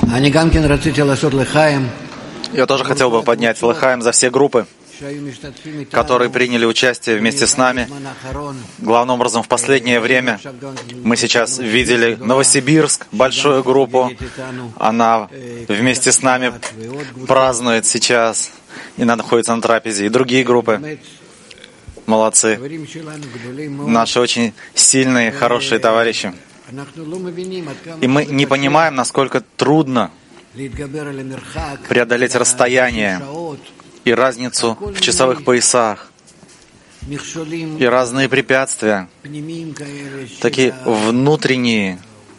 Я тоже хотел бы поднять лехаем за все группы, которые приняли участие вместе с нами. Главным образом, в последнее время мы сейчас видели Новосибирск, большую группу. Она вместе с нами празднует сейчас и находится на трапезе. И другие группы. Молодцы. Наши очень сильные, хорошие товарищи. И мы не понимаем, насколько трудно преодолеть расстояние и разницу в часовых поясах, и разные препятствия, такие внутренние,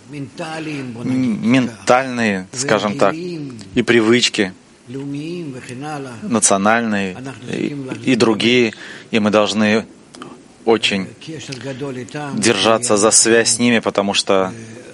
ментальные, скажем так, и привычки, национальные и другие, и мы должны очень держаться за связь с ними, потому что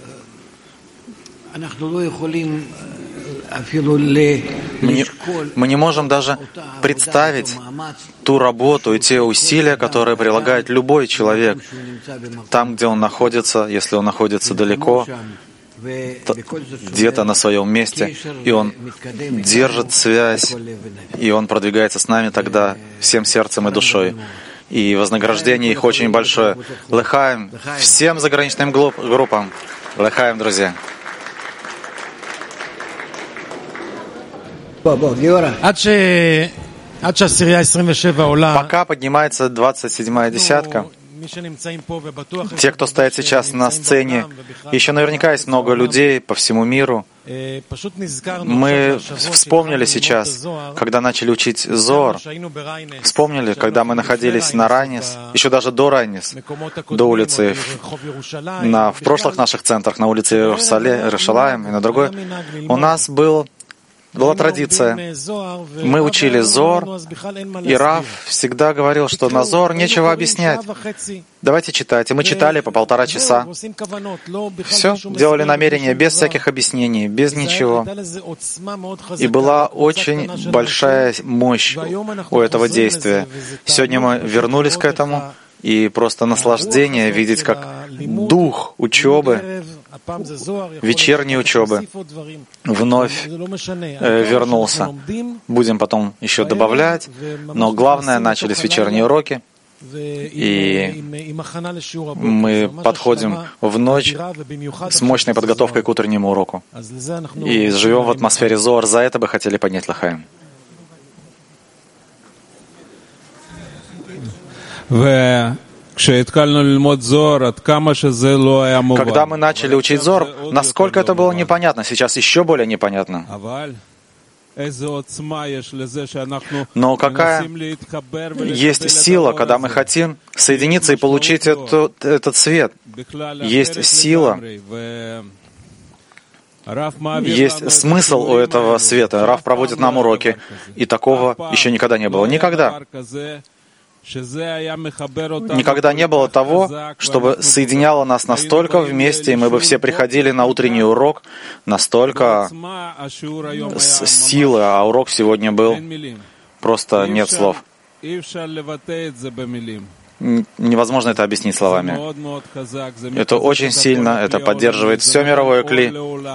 мы не можем даже представить ту работу и те усилия, которые прилагает любой человек там, где он находится, если он находится далеко, где-то на своем месте, и он держит связь, и он продвигается с нами тогда всем сердцем и душой. И вознаграждение их очень большое. Лехаем всем заграничным группам. Лехаем, друзья. Пока поднимается 27-я десятка, те, кто стоит сейчас на сцене, еще наверняка есть много людей по всему миру. Мы вспомнили сейчас, когда начали учить Зоар, вспомнили, когда мы находились на Райнис, еще даже до Райнис, до улицы, в прошлых наших центрах, на улице Иерушалаим и на другой, у нас была традиция. Мы учили Зоар, и Рав всегда говорил, что на Зоар нечего объяснять. Давайте читать. И мы читали по 1,5 часа. Все, делали намерения без всяких объяснений, без ничего. И была очень большая мощь у этого действия. Сегодня мы вернулись к этому, и просто наслаждение видеть, как дух учебы, вечерней учебы вновь вернулся. Будем потом еще добавлять, но главное, начались вечерние уроки, и мы подходим в ночь с мощной подготовкой к утреннему уроку. И живем в атмосфере Зоар. За это бы хотели поднять лехаим. Когда мы начали учить Зоар, насколько это было непонятно, сейчас еще более непонятно. Но какая есть сила, когда мы хотим соединиться и получить этот свет? Есть сила, есть смысл у этого света. Рав проводит нам уроки, и такого еще никогда не было. Никогда. Никогда не было того, чтобы соединяло нас настолько вместе, и мы бы все приходили на утренний урок настолько с силы, а урок сегодня был просто нет слов. Невозможно это объяснить словами. Это очень сильно, это поддерживает все мировое кли.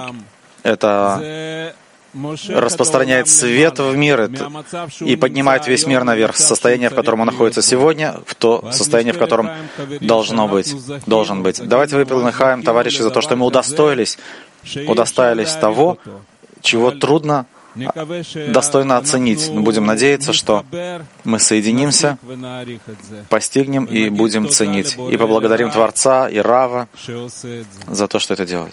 Это распространяет свет в мир и поднимает весь мир наверх, с состояния, в котором он находится сегодня, в то состояние, в котором должен быть. Давайте выпьем лехаим, товарищи, за то, что мы удостоились того, чего трудно достойно оценить. Мы будем надеяться, что мы соединимся, постигнем и будем ценить. И поблагодарим Творца и Рава за то, что это делает.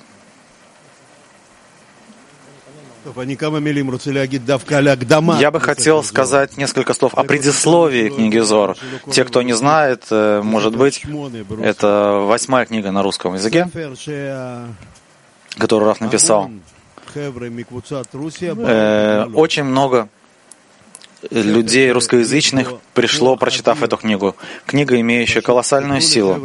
Я бы хотел сказать несколько слов о предисловии книги Зоар. Те, кто не знает, может быть, это 8-я книга на русском языке, которую Рав написал. Очень много людей русскоязычных пришло, прочитав эту книгу. Книга, имеющая колоссальную силу.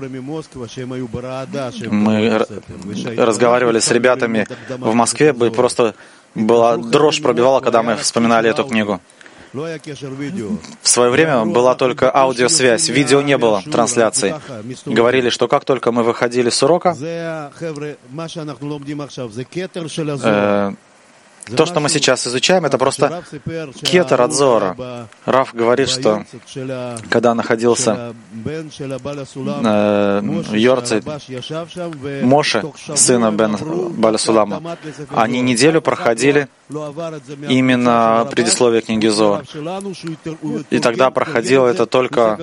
Мы разговаривали с ребятами в Москве, дрожь пробивала, когда мы вспоминали эту книгу. В свое время была только аудиосвязь, видео не было, трансляции. Говорили, что как только мы выходили с урока, То, что мы сейчас изучаем, это просто кетер от Зоара. Рав говорит, что когда находился в Йорце Моше, сына бен Баля Сулама, они неделю проходили именно предисловие книги Зоар. И тогда проходило это только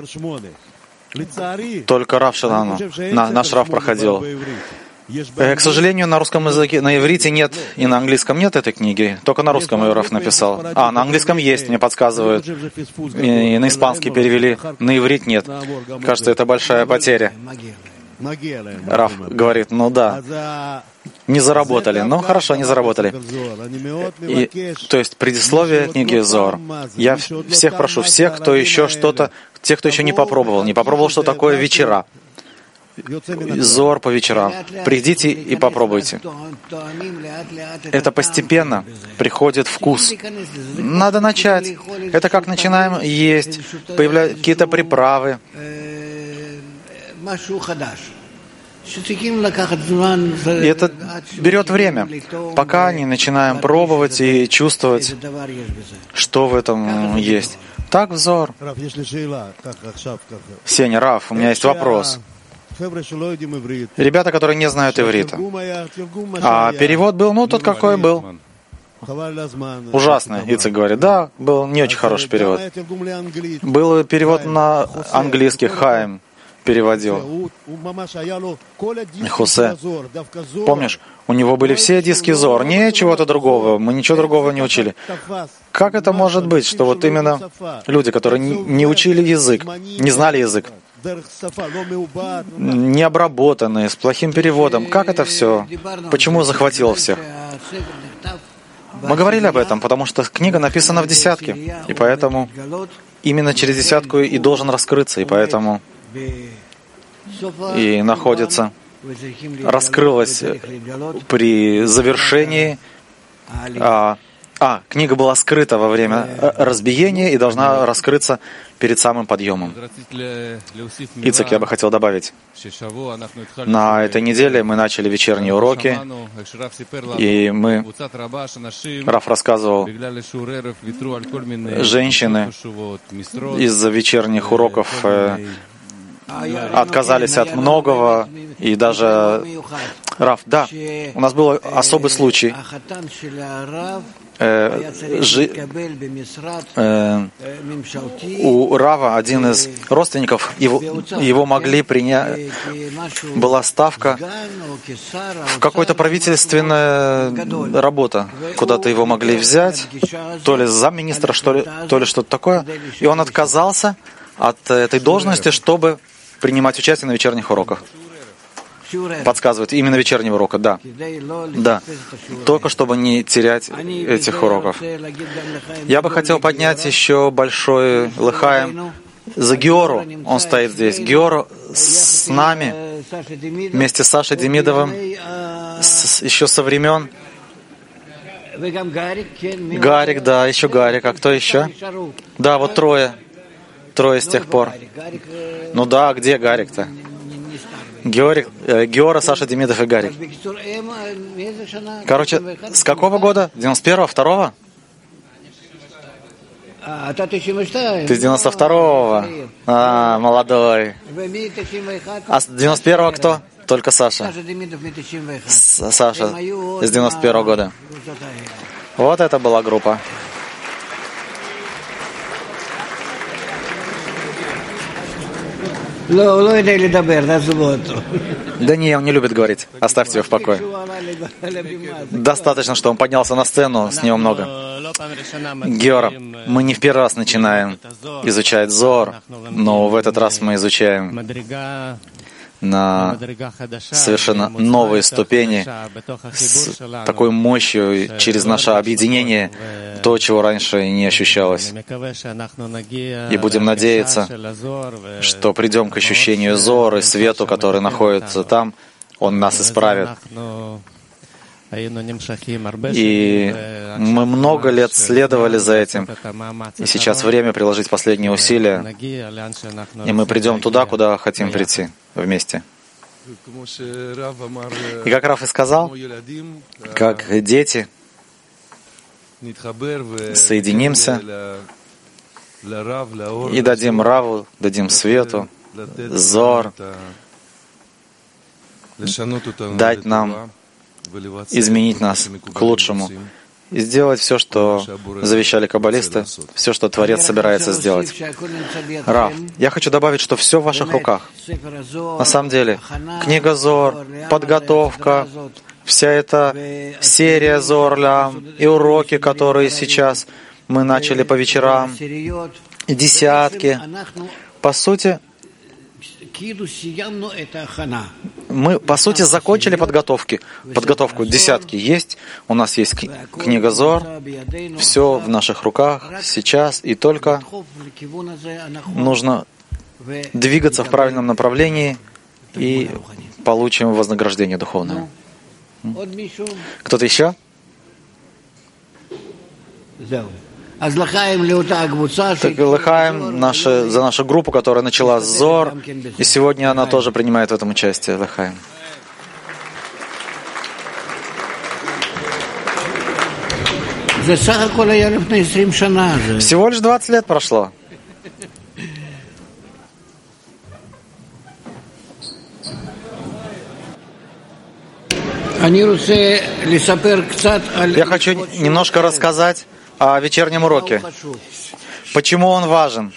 Рав Шелану. Наш Рав проходил. К сожалению, на русском языке, на иврите нет, и на английском нет этой книги. Только на русском ее Рав написал. На английском есть, мне подсказывают. И на испанский перевели, на иврит нет. Кажется, это большая потеря. Рав говорит, не заработали. Хорошо, не заработали. То есть предисловие книги Зоар. Я всех прошу, тех, кто еще не попробовал, что такое вечера. Зоар по вечерам. Придите и попробуйте. Это постепенно приходит вкус. Надо начать. Это как начинаем есть, появляются какие-то приправы. И это берет время, пока не начинаем пробовать и чувствовать, что в этом есть. Так взор. Сеня, Рав, у меня есть вопрос. Ребята, которые не знают иврита. А перевод был, тот какой был. Ужасный, Ицек говорит. Да, был не очень хороший перевод. Был перевод на английский, Хаим переводил. Хосе. Помнишь, у него были все диски Зоар, не чего-то другого, мы ничего другого не учили. Как это может быть, что вот именно люди, которые не учили язык, не знали язык, не обработанные, с плохим переводом, как это все? Почему захватило всех? Мы говорили об этом, потому что книга написана в десятке, и поэтому именно через десятку и должен раскрыться, и поэтому и находится, раскрылась при завершении. Книга была скрыта во время разбиения и должна раскрыться перед самым подъемом. Ицек, я бы хотел добавить. На этой неделе мы начали вечерние уроки, и Рав рассказывал, женщины из-за вечерних уроков отказались от многого, и даже Рав, у нас был особый случай. У Рава, один из родственников, его могли принять, была ставка в какой-то правительственная работа, куда-то его могли взять, то ли замминистра, то ли что-то такое, и он отказался от этой должности, чтобы принимать участие на вечерних уроках. Подсказывает именно вечернего урока, да. Только чтобы не терять этих уроков. Я бы хотел поднять еще большой лыхаем за Геору. Он стоит здесь. Геору с нами, вместе с Сашей Демидовым, еще со времен. Гарик, да, еще Гарик. А кто еще? Да, вот трое с тех пор. Где Гарик-то? Геора, Саша Демидов и Гарик. Короче, с какого года? 91-го, 2-го? Ты с 92-го? Молодой. А с 91-го кто? Только Саша. Саша с 91-го года. Вот это была группа. Да не, он не любит говорить. Оставьте его в покое. Достаточно, что он поднялся на сцену, с него много. Геора, мы не в первый раз начинаем изучать Зоар, но в этот раз мы изучаем на совершенно новые ступени, с такой мощью через наше объединение, то, чего раньше не ощущалось. И будем надеяться, что придем к ощущению Зоара и свету, который находится там, он нас исправит. И мы много лет следовали за этим, и сейчас время приложить последние усилия, и мы придем туда, куда хотим прийти вместе. И как Рав и сказал, как дети, соединимся и дадим Раву, дадим Свету, Зор, дать нам изменить нас к лучшему и сделать все, что завещали каббалисты, все, что Творец собирается сделать. Рав, я хочу добавить, что все в ваших руках. На самом деле, книга Зор, подготовка, вся эта серия Зор Лям и уроки, которые сейчас мы начали по вечерам, и десятки. По сути, мы, закончили подготовку. Десятки есть, у нас есть книга Зор, все в наших руках сейчас, и только нужно двигаться в правильном направлении и получим вознаграждение духовное. Кто-то еще? Так, лыхаем за нашу группу, которая начала с Зор, и сегодня она тоже принимает в этом участие. Лыхаем. Всего лишь 20 лет прошло. Я хочу немножко рассказать о вечернем уроке. Почему он важен?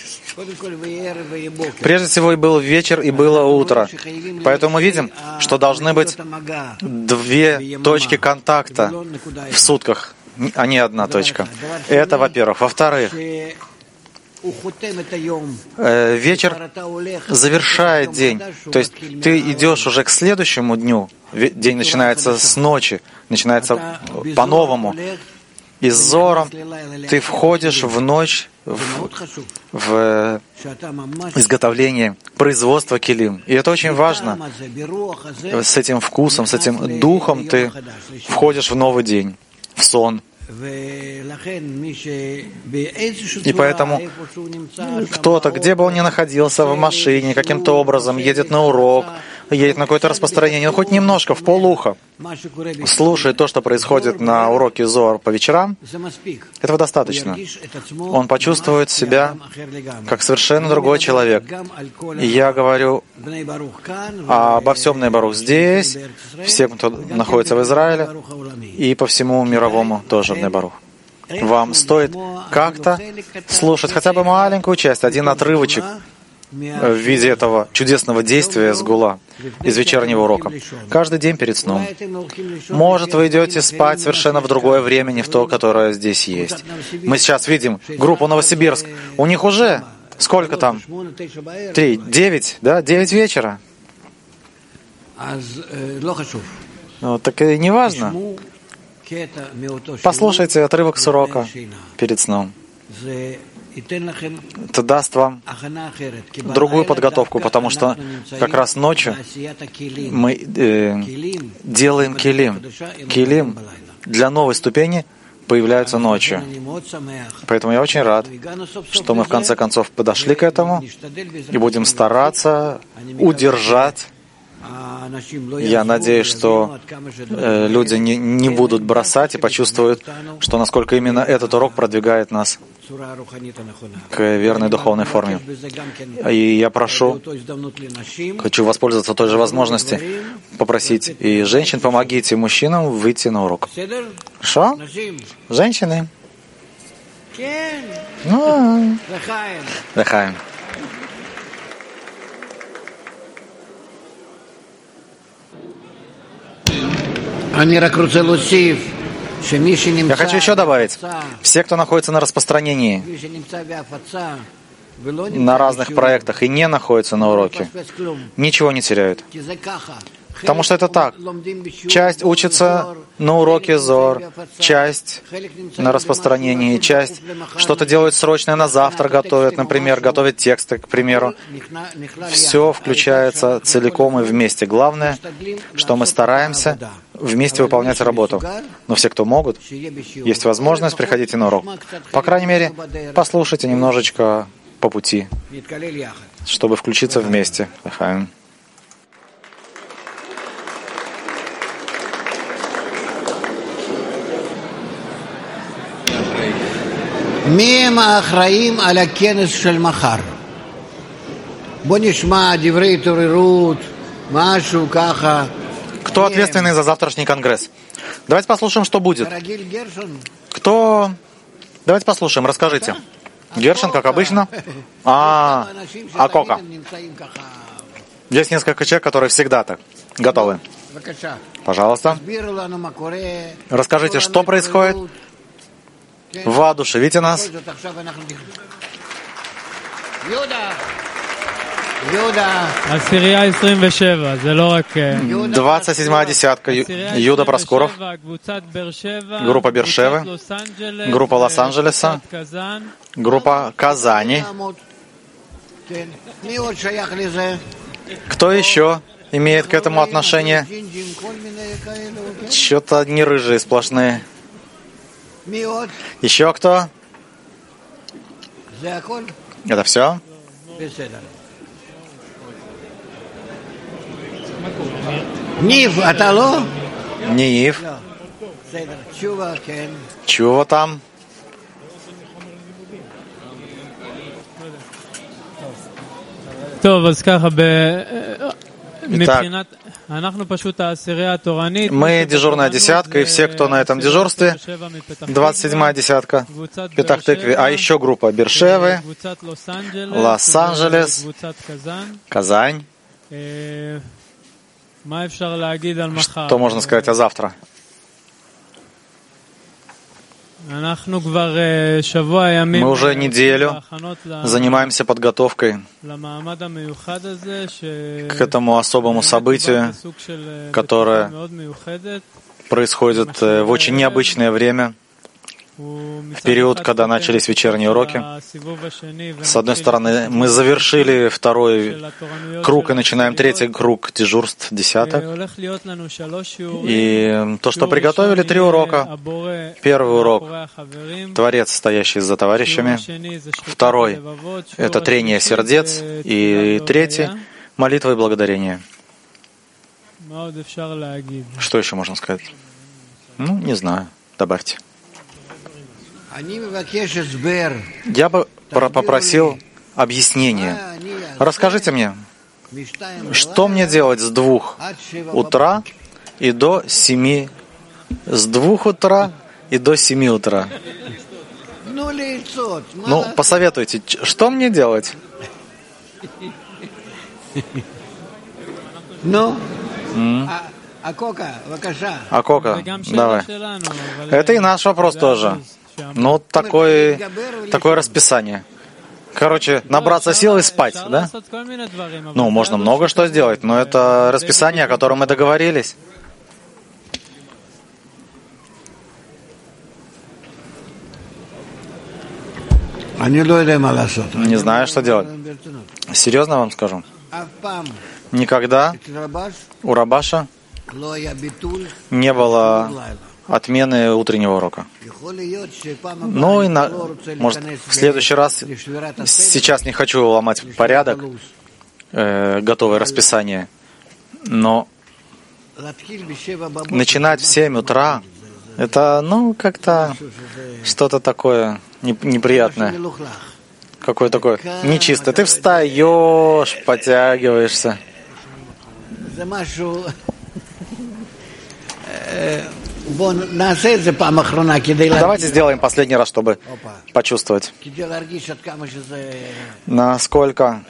Прежде всего, и был вечер, и было утро. Поэтому мы видим, что должны быть 2 точки контакта в сутках, а не 1 точка. Это, во-первых. Во-вторых, вечер завершает день. То есть ты идешь уже к следующему дню. День начинается с ночи, начинается по-новому. И с Зором ты входишь в ночь, в изготовление, производство килим. И это очень важно. С этим вкусом, с этим духом ты входишь в новый день, в сон. И поэтому кто-то, где бы он ни находился, в машине, каким-то образом едет на урок, едет на какое-то распространение, но хоть немножко, в полуха, слушает то, что происходит на уроке Зор по вечерам, этого достаточно. Он почувствует себя как совершенно другой человек. И я говорю обо всем Бней Барух здесь, всем, кто находится в Израиле, и по всему мировому тоже Бней Барух. Вам стоит как-то слушать хотя бы маленькую часть, один отрывочек в виде этого чудесного действия сгула из вечернего урока. Каждый день перед сном. Может, вы идете спать совершенно в другое время, не в то, которое здесь есть. Мы сейчас видим группу Новосибирск. У них уже сколько там? 9, да? 9 вечера. Ну, так и не важно. Послушайте отрывок с урока перед сном. Это даст вам другую подготовку, потому что как раз ночью мы делаем килим. Килим для новой ступени появляются ночью. Поэтому я очень рад, что мы в конце концов подошли к этому и будем стараться удержать. Я надеюсь, что люди не будут бросать и почувствуют, что насколько именно этот урок продвигает нас к верной духовной форме. И я хочу воспользоваться той же возможностью, попросить и женщин, помогите мужчинам выйти на урок. Хорошо? Женщины? Лехаим. Я хочу еще добавить, все, кто находится на распространении, на разных проектах и не находится на уроке, ничего не теряют. Потому что это так. Часть учится на уроке Зор, часть на распространении, часть что-то делают срочное на завтра, готовят, например, готовят тексты, к примеру. Все включается целиком и вместе. Главное, что мы стараемся вместе выполнять работу. Но все, кто могут, есть возможность, приходите на урок. По крайней мере, послушайте немножечко по пути, чтобы включиться вместе. Кто ответственный за завтрашний конгресс? Давайте послушаем, что будет. Кто? Давайте послушаем, расскажите. Гершин, как обычно. Акока. Есть несколько человек, которые всегда так готовы. Пожалуйста. Расскажите, что происходит. Воодушевите нас. 27-я десятка. Юда Проскуров. Группа Бершевы. Группа Лос-Анджелеса. Группа Казани. Кто еще имеет к этому отношение? Что-то не рыжие сплошные. Еще кто? Это все? Ниив. Чего там? Итак, мы дежурная десятка, и все, кто на этом дежурстве, 27-я десятка, Петах-Тикве, а еще группа Бершевы, Лос-Анджелес, Казань. Что можно сказать о завтра? Мы уже неделю занимаемся подготовкой к этому особому событию, которое происходит в очень необычное время, в период, когда начались вечерние уроки. С одной стороны, мы завершили второй круг и начинаем третий круг дежурств десяток. И то, что приготовили, 3 урока. Первый урок — Творец, стоящий за товарищами. Второй — это трение сердец. И третий — молитва и благодарение. Что еще можно сказать? Не знаю. Добавьте. Я бы попросил объяснения. Расскажите мне, что мне делать с 2 утра и до 7, с 2 утра и до 7 утра? Посоветуйте, что мне делать? Акока, давай. Это и наш вопрос тоже. Такое расписание. Короче, набраться сил и спать, да? Можно много что сделать, но это расписание, о котором мы договорились. Не знаю, что делать. Серьезно вам скажу. Никогда у Рабаша не было отмены утреннего урока. Может, в следующий раз, сейчас не хочу ломать порядок, готовое расписание, но начинать в 7 утра, это, как-то что-то такое неприятное. Какое такое нечистое. Ты встаешь, подтягиваешься. Давайте сделаем последний раз, чтобы почувствовать, насколько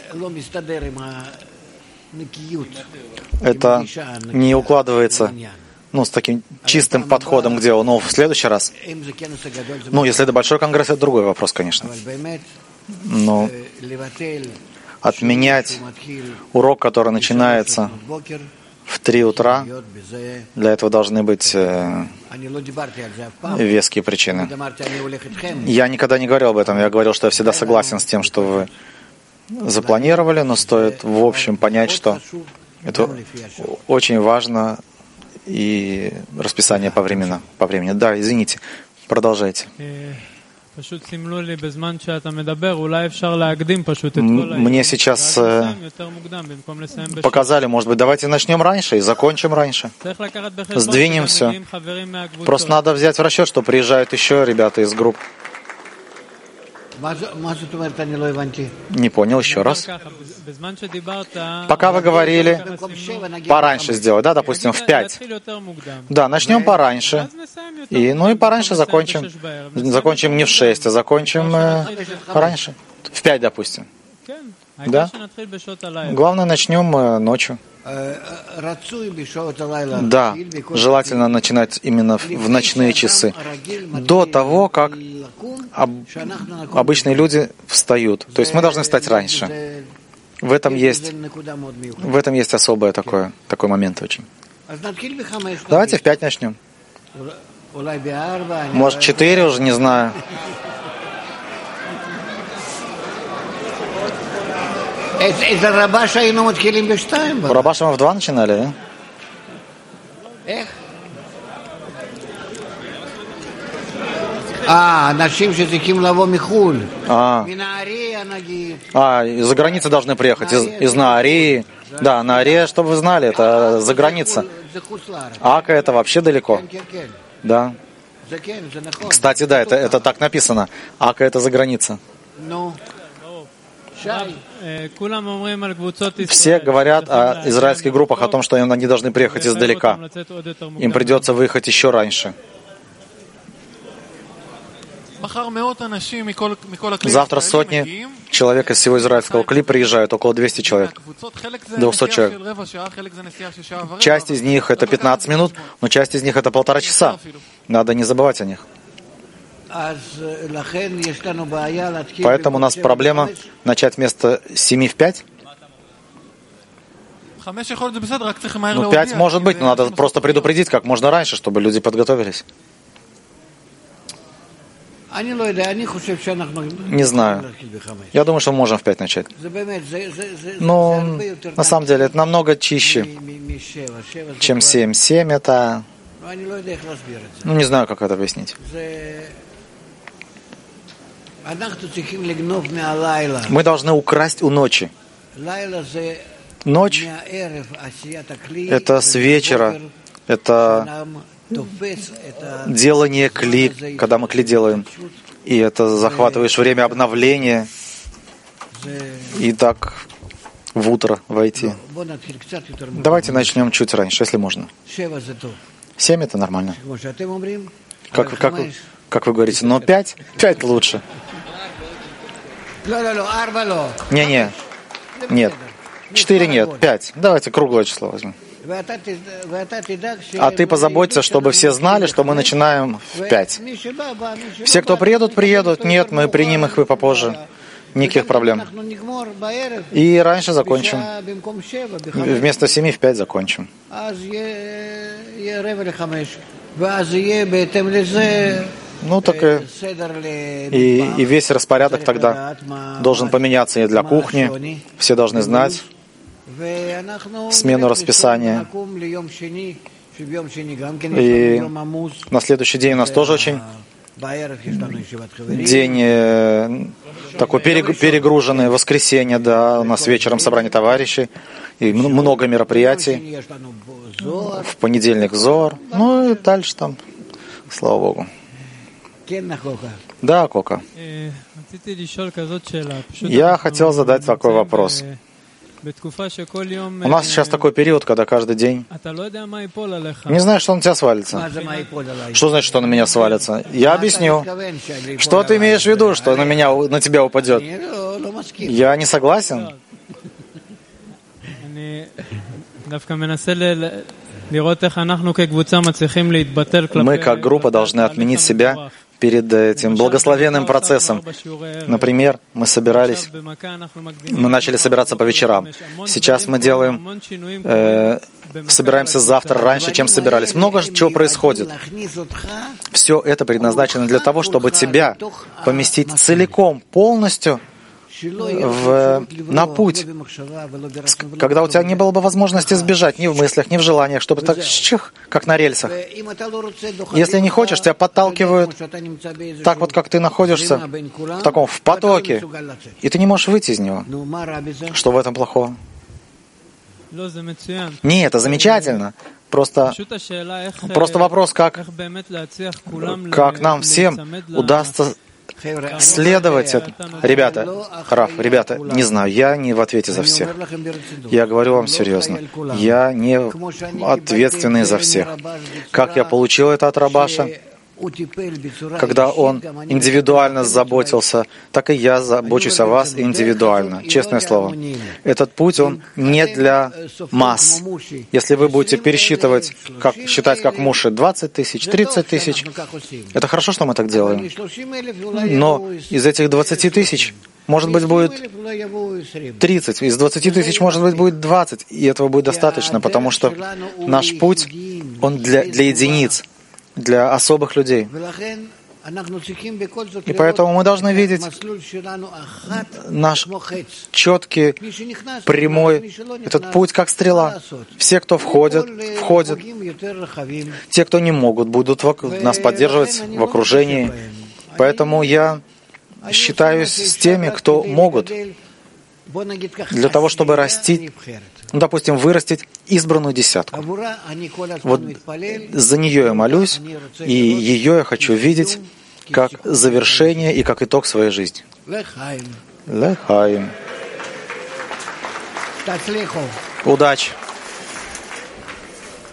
это не укладывается, с таким чистым подходом к делу. Но в следующий раз, если это большой конгресс, это другой вопрос, конечно. Но отменять урок, который начинается в 3 утра, для этого должны быть веские причины. Я никогда не говорил об этом. Я говорил, что я всегда согласен с тем, что вы запланировали, но стоит в общем понять, что это очень важно, и расписание по времени. Да, извините, продолжайте. Мне сейчас показали, может быть, давайте начнем раньше и закончим раньше. Сдвинем все. Просто надо взять в расчет, что приезжают еще ребята из групп. Не понял, еще раз. Пока вы говорили, пораньше сделать, да, допустим, в 5. Да, начнем пораньше. И пораньше закончим. Закончим не в 6, а закончим раньше. В 5, допустим. Да? Главное, начнем ночью. Да, желательно начинать именно в ночные часы. До того, как обычные люди встают. То есть мы должны встать раньше. В этом есть особый такой момент очень. Давайте в 5 начнем. Может, 4 уже, не знаю. Рабаша мы в 2 начинали, да? Из-за границы должны приехать, из Наарии. Да, Наария, чтобы вы знали, это за граница. Ака это вообще далеко. Да. Кстати, да, это так написано. Ака это за граница. Все говорят о израильских группах, о том, что они должны приехать издалека. Им придется выехать еще раньше. Завтра сотни человек из всего израильского кли приезжают, около 200 человек. 200 человек. Часть из них это 15 минут, но часть из них это 1,5 часа. Надо не забывать о них. Поэтому у нас проблема начать вместо 7 в 5. 5 может быть, но надо просто предупредить как можно раньше, чтобы люди подготовились. Не знаю. Я думаю, что мы можем в 5 начать. Но на самом деле это намного чище, чем 7. 7 это... не знаю, как это объяснить. Мы должны украсть у ночи. Ночь — это с вечера, это делание кли, когда мы кли делаем. И это захватываешь время обновления. И так в утро войти. Давайте начнем чуть раньше, если можно. 7 это нормально. Как вы говорите, но 5 лучше. Не. Нет. 4 нет, 5. Давайте круглое число возьмем. А ты позаботься, чтобы все знали, что мы начинаем в 5. Все, кто приедут. Нет, мы примем их попозже. Никаких проблем. И раньше закончим. Вместо 7 в 5 закончим. Так и весь распорядок тогда должен поменяться и для кухни. Все должны знать смену расписания. И на следующий день у нас тоже очень день такой перегруженный, воскресенье, да, у нас вечером собрание товарищей, и много мероприятий. В понедельник Зоар, и дальше там, слава Богу. Да, Кока. Я хотел задать такой вопрос. У нас сейчас такой период, когда каждый день не знаешь, что на тебя свалится. Что значит, что на меня свалится? Я объясню. Что ты имеешь в виду, что на тебя упадет? Я не согласен. Мы, как группа, должны отменить себя перед этим благословенным процессом. Например, мы начали собираться по вечерам. Сейчас мы собираемся завтра раньше, чем собирались. Много чего происходит. Все это предназначено для того, чтобы тебя поместить целиком, полностью на путь, когда у тебя не было бы возможности сбежать ни в мыслях, ни в желаниях, чтобы так как на рельсах. Если не хочешь, тебя подталкивают так вот, как ты находишься в потоке, и ты не можешь выйти из него. Что в этом плохого? Не, это замечательно. Просто вопрос, как нам всем удастся следовать. Ребята, ребята, не знаю, я не в ответе за всех. Я говорю вам серьезно. Я не ответственный за всех. Как я получил это от Рабаша, когда он индивидуально заботился, так и я забочусь о вас индивидуально. Честное слово. Этот путь, он не для масс. Если вы будете пересчитывать, считать как муши 20 тысяч, 30 тысяч, это хорошо, что мы так делаем. Но из этих 20 тысяч, может быть, будет 30, из 20 тысяч, может быть, будет 20, и этого будет достаточно, потому что наш путь, он для единиц, для особых людей. И поэтому мы должны видеть наш четкий, прямой, этот путь как стрела. Все, кто входят. Те, кто не могут, будут нас поддерживать в окружении. Поэтому я считаюсь с теми, кто могут, для того, чтобы расти, допустим, вырастить избранную десятку. Вот за нее я молюсь, и ее я хочу видеть как завершение и как итог своей жизни. Лехаим. Удачи!